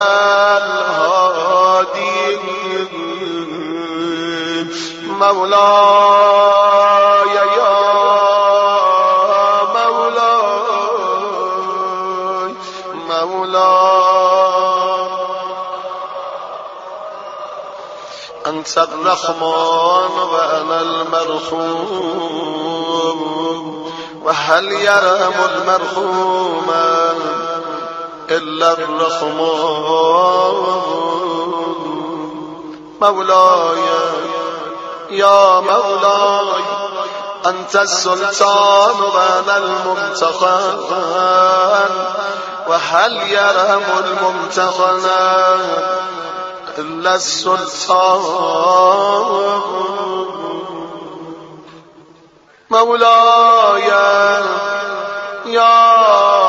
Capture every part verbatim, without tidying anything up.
الهادی مولاي يا مولاي مولاي أنت الرحمن وأنا المرحوم وهل يرحم المرحوم إلا الرحمن مولاي يا مولاي أنت السلطان وأنا الممتحن وهل يرحم الممتحن إلا السلطان مولاي يا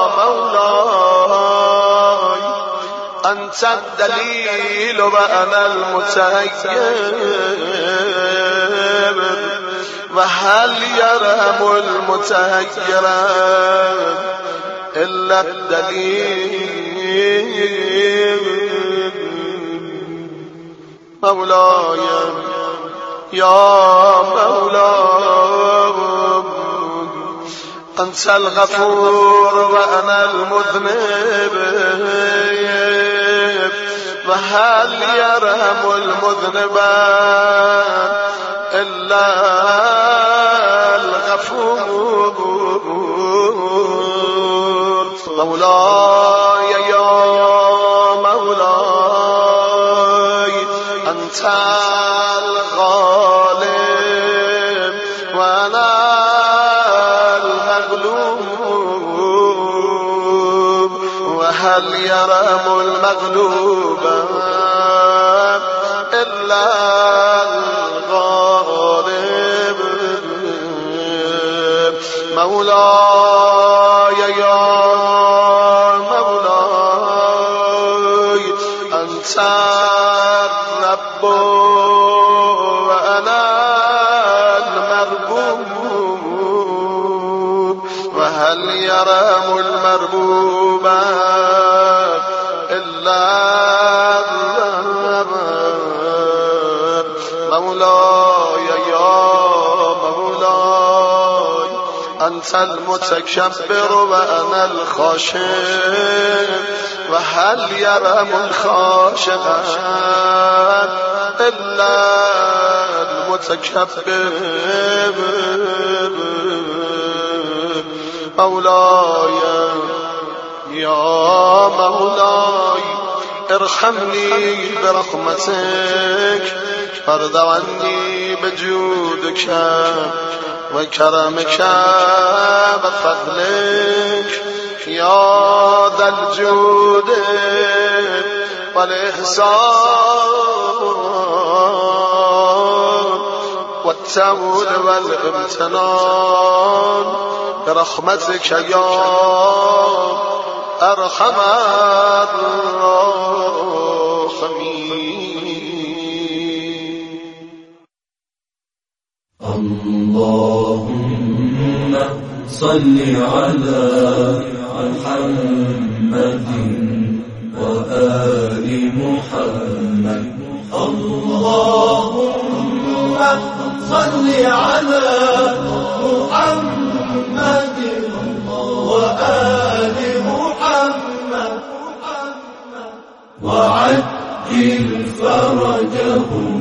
مولاي أنت الدليل وأنا المتهيب وهل يرحم المتهيب إلا الدليل مولاي يا مولاي أنت الغفور وأنا المذنب وهل يرحم المذنب إلا الغفور مولاي يا مولاي أنت الغالب وأنا المغلوب وهل يرحم المغلوب إلا الغالب مولاي يا مولاي أنت الرب وأنا المربوب وهل يرحم المربوب إلا الرب مولاي يا مولاي أنت المتكبر وأنا الخاشع وهل يرحم الخاشع إلا المتكبر مولاي يا مولاي ارحمني برحمتك فرد عني بجودك وكرمك بفضلك يا ذا الجود والإحسان والتول والامتنان برحمتك يا أرحم الراحمين. اللهم صل على محمد وآل محمد. اللهم صل على محمد وآل محمد وعجل فرجهم.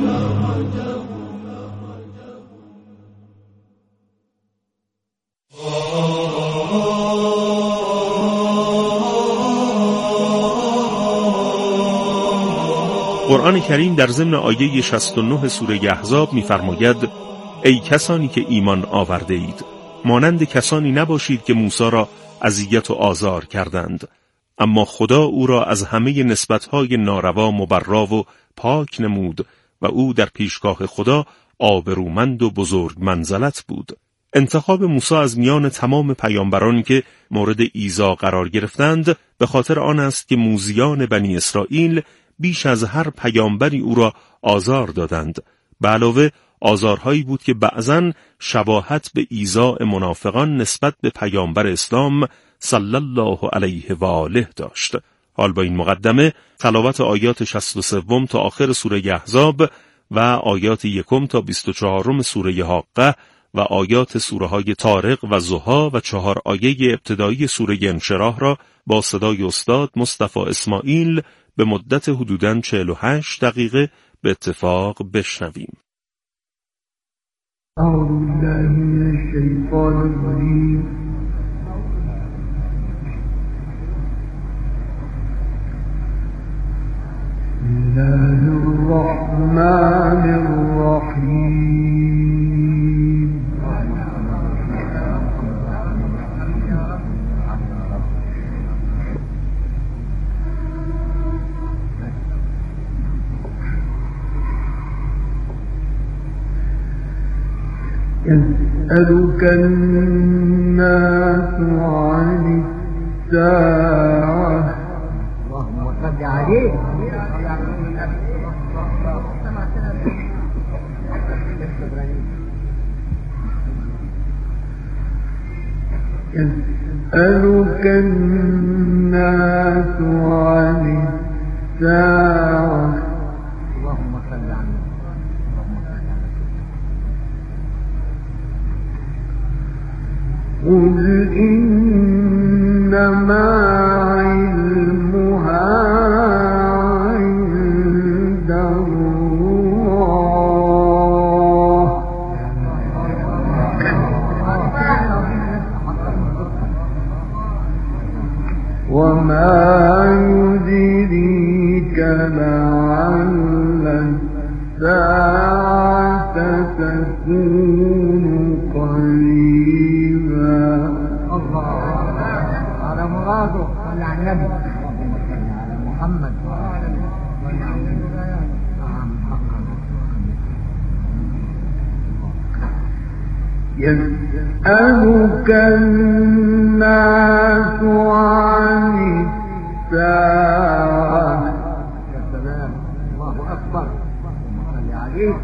قرآن کریم در ضمن آیه شصت و نه سوره احزاب می‌فرماید ای کسانی که ایمان آورده اید مانند کسانی نباشید که موسی را اذیت و آزار کردند، اما خدا او را از همه نسبت‌های ناروا مبرا و پاک نمود و او در پیشگاه خدا آبرومند و بزرگ منزلت بود. انتخاب موسی از میان تمام پیامبران که مورد ایذا قرار گرفتند به خاطر آن است که موذیان بنی اسرائیل بیش از هر پیامبری او را آزار دادند. به علاوه آزارهایی بود که بعضن شباهت به ایذاء منافقان نسبت به پیامبر اسلام صلی الله علیه و آله داشت. حال با این مقدمه تلاوت آیات شصت و سه تا آخر سوره احزاب و آیات یکم تا بیست و چهار سوره حاقه و آیات سوره های طارق و ضحی و چهار آیه ابتدایی سوره انشراح را با صدای استاد مصطفی اسماعیل به مدت حدوداً چهل و هشت دقیقه به اتفاق بشنویم. اعوذ بالله من الشیطان الرجیم. بسم الله الرحمن الرحیم. يسألك الناس عن الساعة. اللهم صل عليه. يسألك الناس عن الساعة. اللهم صل عليه. قل إنما علمها عند الله وما يدريك لعل الساعة تكون قريبا. على مراده صلى على النبي على محمد. يسألك الناس عن الساعة. يا سلام، الله أكبر. اللهم صل عليه.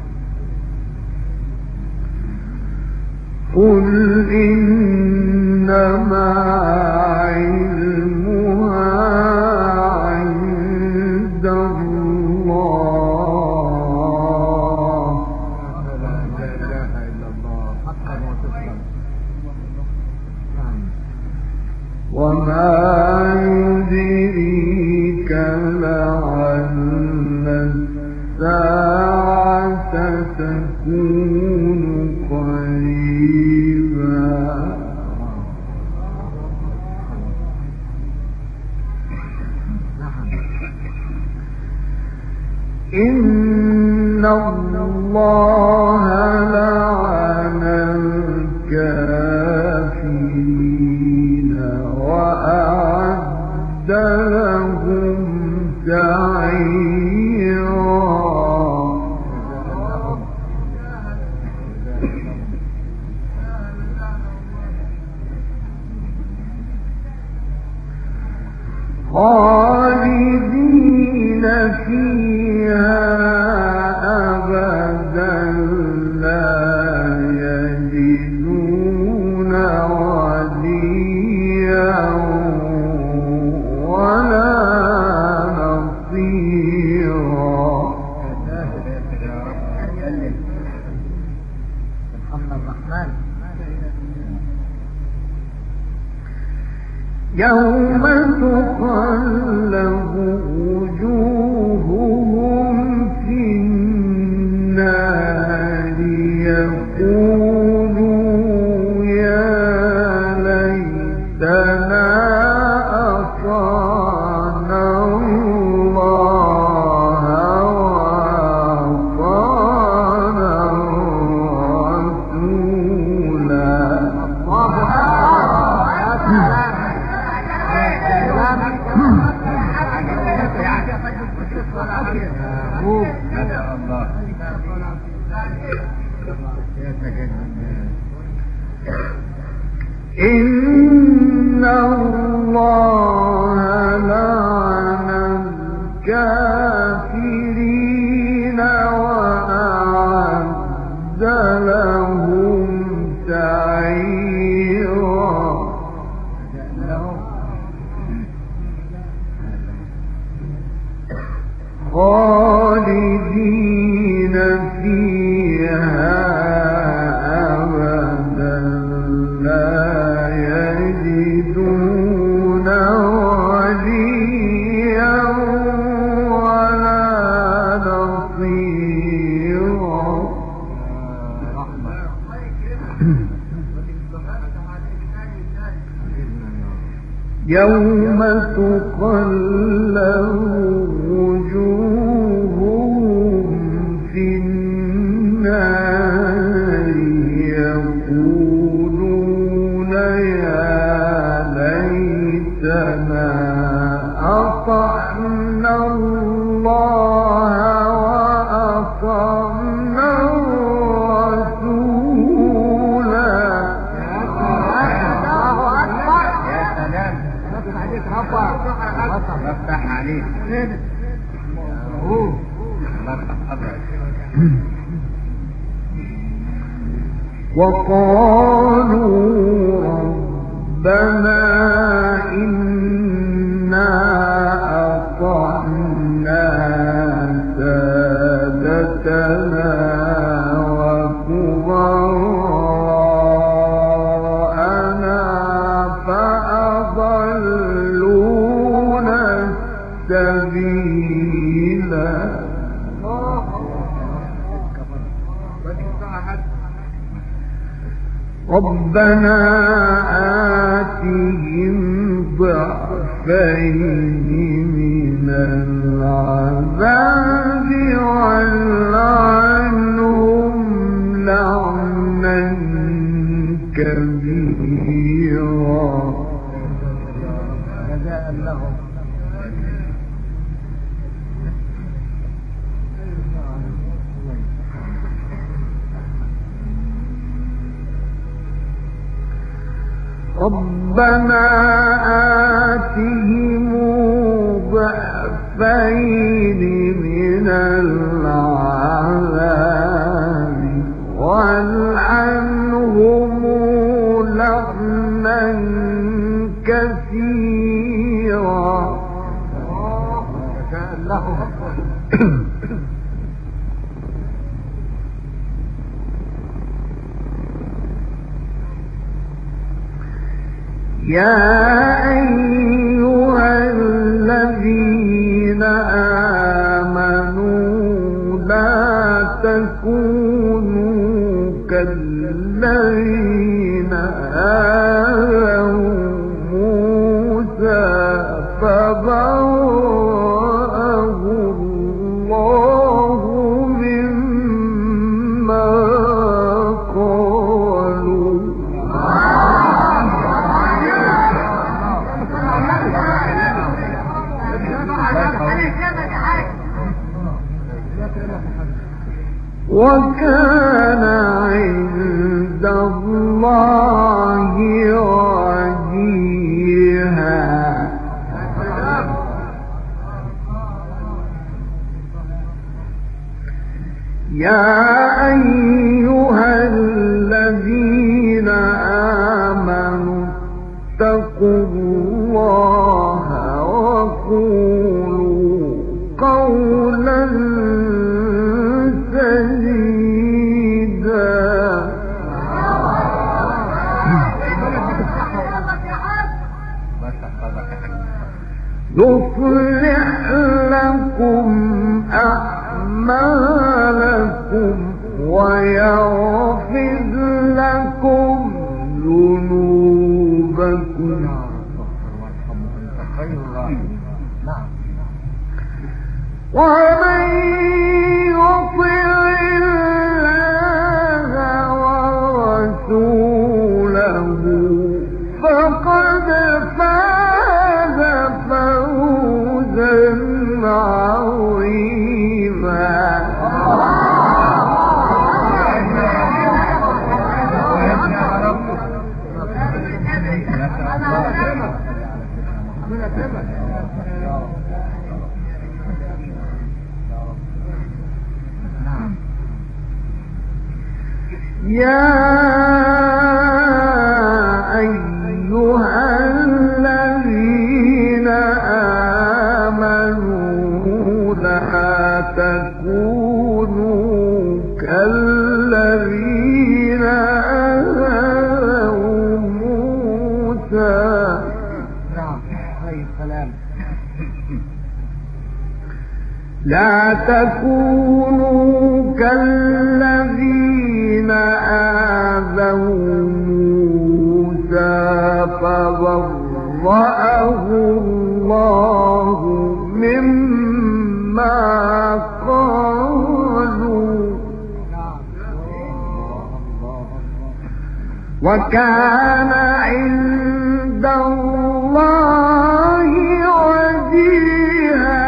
قل إنما علمها عند الله لا إله إلا الله حقا وصدقا. وما يدريك لعل الساعة تكون قريبا. إن الله لعن الكافرين وأعد لهم سعيرا. خالدين فيها أبدا لا يجدون وليا ولا نصيرا. يوم تقلب وجوههم في النار يقولوا يا ليتنا أطعنا الله وأطعنا الرسولا. إن الله لعن الكافرين وأعد لهم سعيرا. خالدين فيها أبدا لا يجدون وليا ولا نصيرا. يوم تقلب وجوههم في النار يقولون يا ليتنا أطعنا الله وأطعنا الرسولا. افتح عليك وقالوا ربنا إنا أطعنا سادتنا وكبراءنا فأضلونا السبيلا. ربنا آتهم ضعفين من العذاب والعنهم لعنا كبيرا. جزاء لهم. ربنا آتهم ضعفين من العذاب والعنهم لعنا كثيرا. جزاء لهم. يا أيها الذين آمنوا لا تكونوا كالذين آذوا موسى فبرأه الله مما قالوا. وكان عند الله وجيها. يا أيها الذين آمنوا اتقوا الله وقولوا قولا سديدا يصلح لكم أعمالكم ويغفر لكم ذنوبكم ومن يطع الله ورسوله فقد فاز فوزا عظيما. يا أيها الذين آمنوا لا لا تكونوا كالذين آذوا موسى. لا تكونوا كالذين آذوا موسى فبرأه الله مما قالوا وكان عند الله وجيها.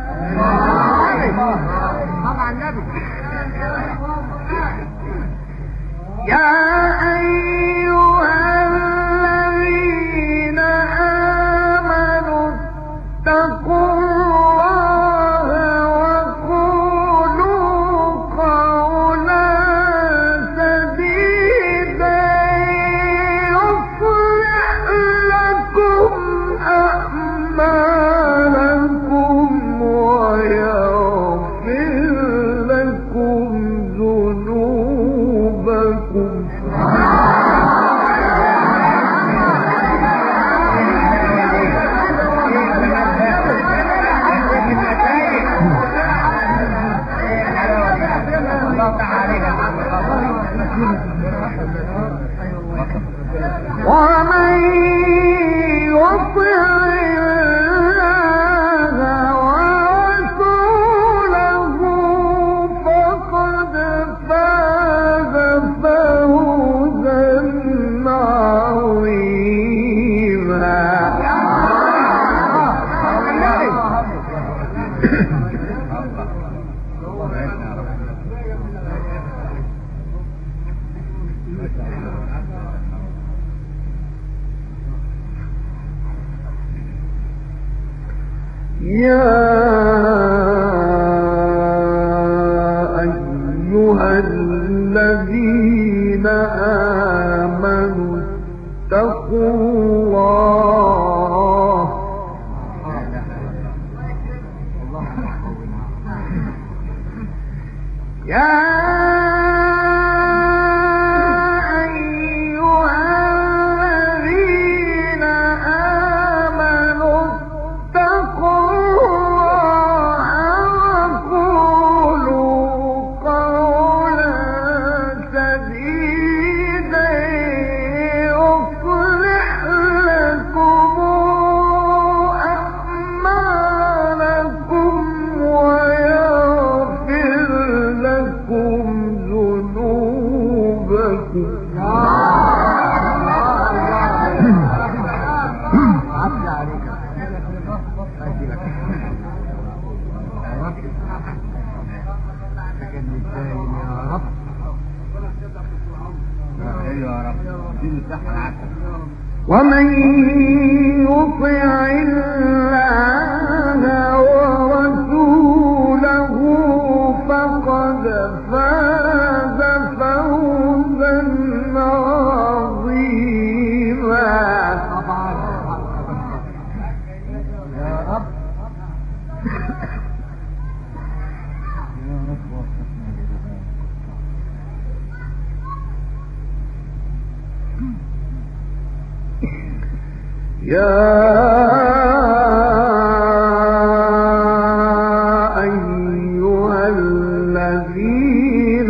يا أيها الذين آمنوا اتقوا الله وقولوا قولا سديدا يصلح لكم أعمالكم ويغفر لكم ذنوبكم. ومن يطع الله ورسوله فقد فاز فوزا عظيما. يا أيها الذين آمنوا اتقوا الله يا ومن يطع الله ورسوله فقد فاز فوزا عظيما. يا رب يا أيها الذين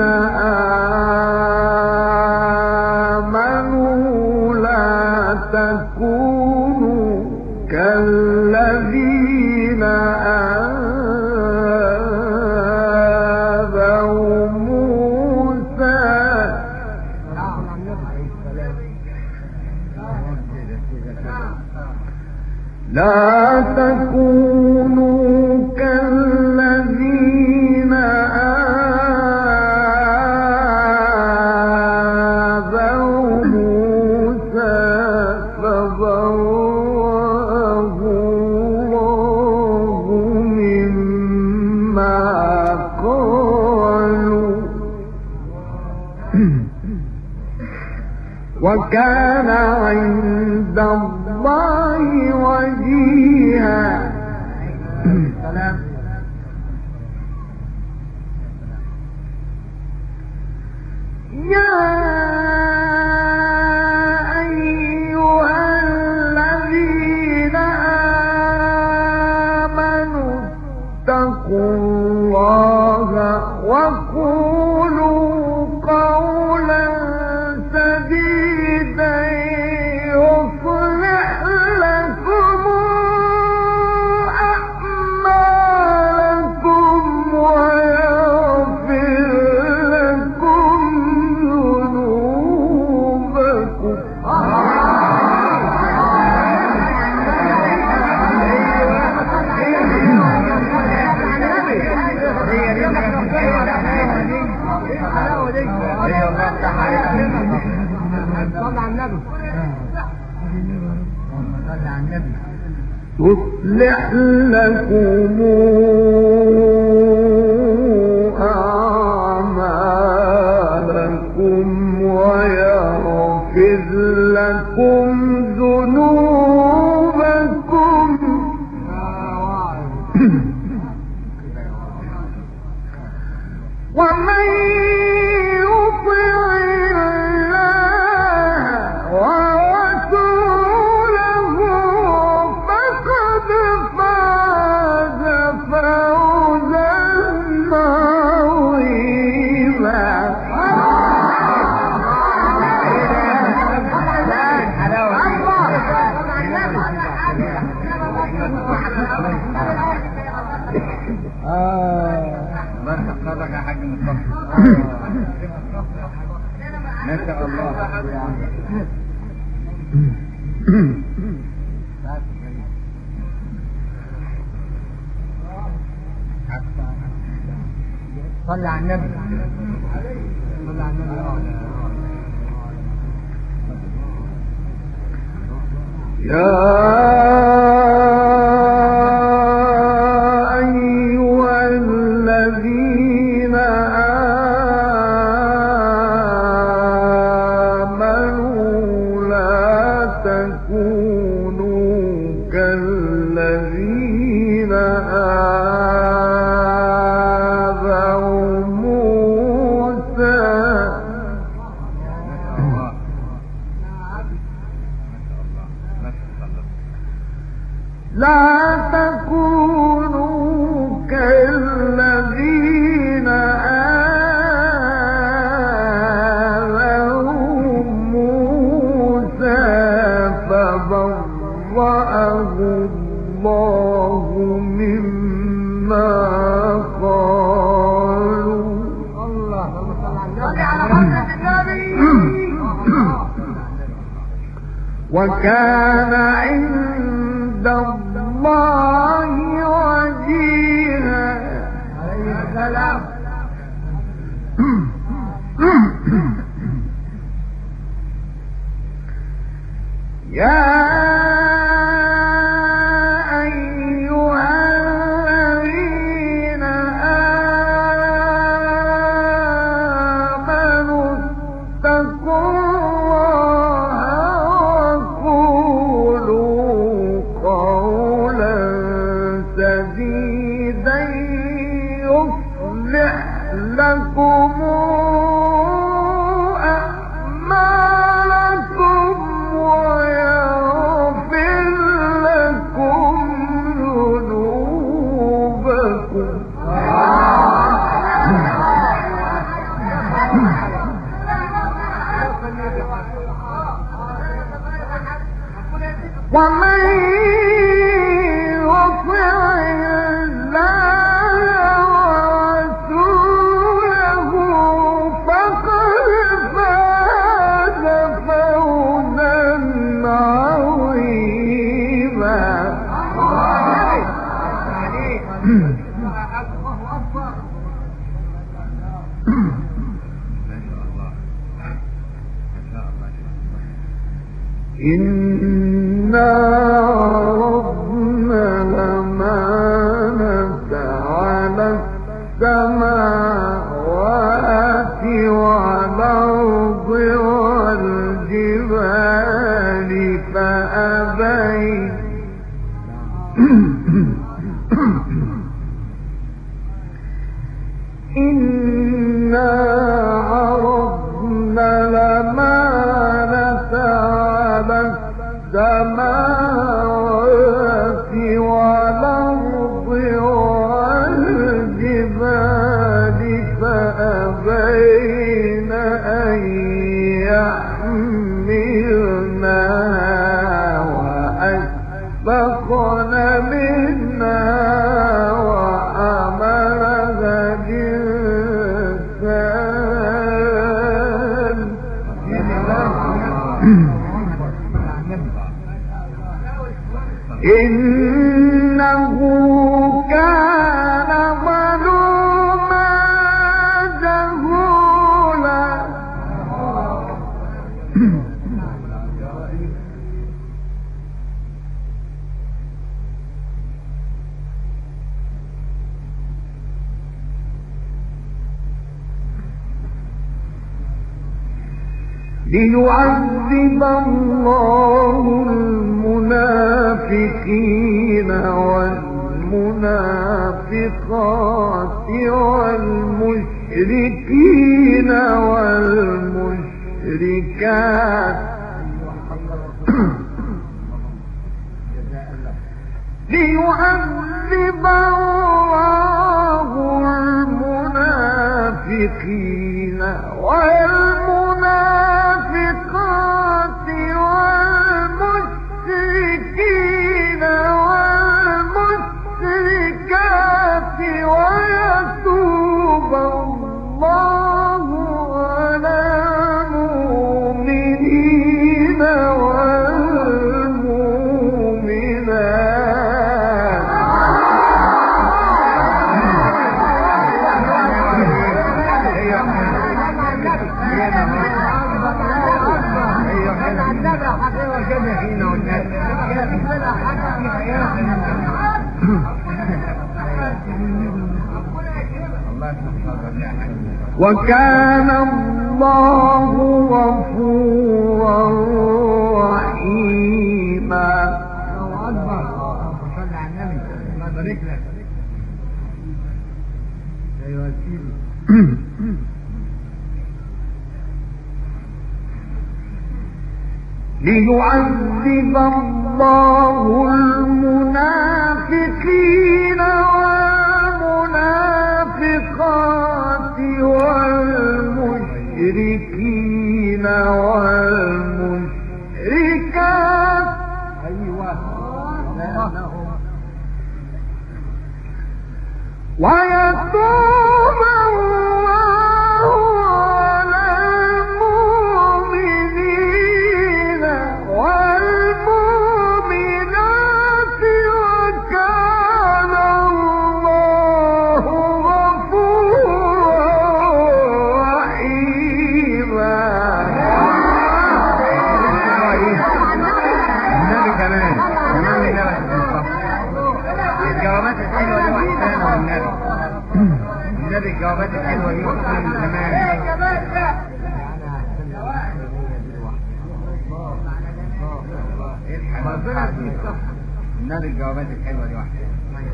آمنوا لا تكونوا كالذين آذوا موسى لا تكونوا كالذين آذوا موسى فبرأه الله مما قالوا وكان عند الله وجيها. اتقوا الله وقولوا قولا سديدا يصلح لكم أعمالكم ويغفر لكم ذنوبكم. يصلح لكم أعمالكم ويغفر لكم ذنوبكم. ومن يطع الله ورسوله فقد فاز فوزا عظيما. يا حاج مصطفى ما شاء الله. صلى على النبي صلى على النبي. يا لا تكونوا كالذين آذوا موسى فبرأه الله مما قالوا. الله وكان عند الله وجيها. عليه السلام. يا أيها الذين آمنوا اتقوا الله وقولوا قولا سديدا يصلح لكم أعمالكم ويغفر لكم ذنوبكم. ومن يطع الله ورسوله فقد فاز فوزا عظيما. إنا عرضنا الأمانة على السماوات والأرض والجبال فأبين إنا عرضنا الأمانة على السماوات والأرض والجبال ليعذب الله المنافقين والمنافقات والمشركين والمشركات ليعذب الله المنافقين والمنافقات والمشركين والمشركات ويتوب الله على المؤمنين والمؤمنات. وكان الله غفورا رحيما. الله أكبر. صل على النبي. الله يبارك لك. أيها سيدي. ليعذب الله المنافقين والمنافقات والمشركين والمشركات أيوة ويتوب الله على المؤمنين والمؤمنات وكان الله غفورا رحيما. النبي كمان النبي الجوابات الحلوة دي وحسانة والنبي النبي الجوابات الحلوة دي وحسانة من زمان. النبي الجوابات الحلوة دي وحسانة.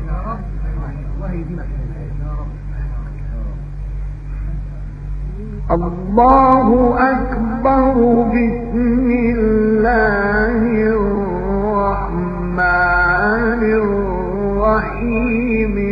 الله أكبر. بسم الله الرحمن الرحيم.